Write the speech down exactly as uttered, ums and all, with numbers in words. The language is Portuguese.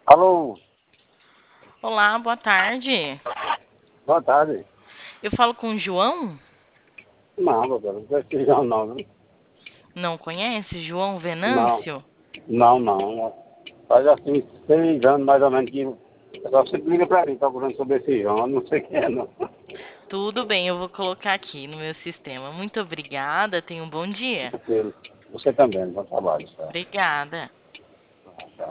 Alô, Olá, boa tarde. boa tarde. Eu falo com o João? Não, doutora, não precisa não, não. Viu? Não conhece? João Não, Venâncio? não, não. Faz assim, seis anos mais ou menos que o pessoal sempre liga pra mim, procurando sobre esse João, eu não sei quem é, não. Tudo bem, eu vou colocar aqui no meu sistema. Muito obrigada, tenha um bom dia. Você também, bom trabalho, tá? Obrigada.